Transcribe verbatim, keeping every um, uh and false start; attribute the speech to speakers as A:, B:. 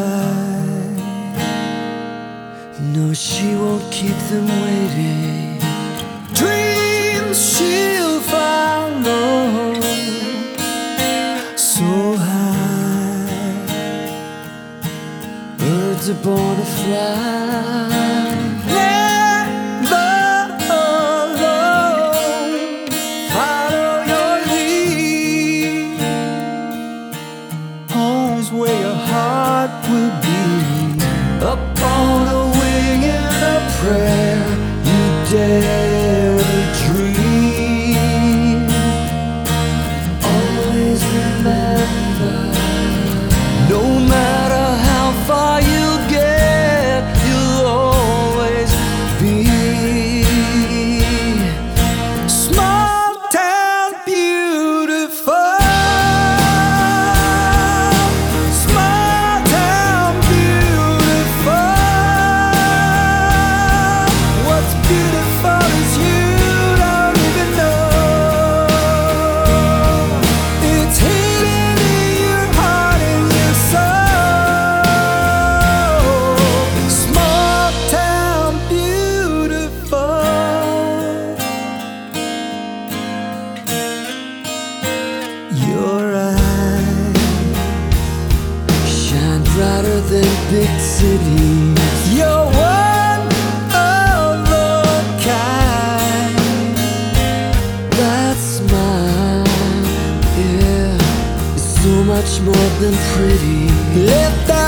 A: No, she won't keep them waiting. Dreams she'll follow so high. Birds are born to fly. Never alone. Follow your lead. Home's where your heart will be. Upon a wing and a prayer, you dare to dream. Always remember, no matter how far you get, you'll always be small town beautiful. Your eyes shine brighter than big cities. You're one of a kind. That smile, yeah, is so much more than pretty. Let that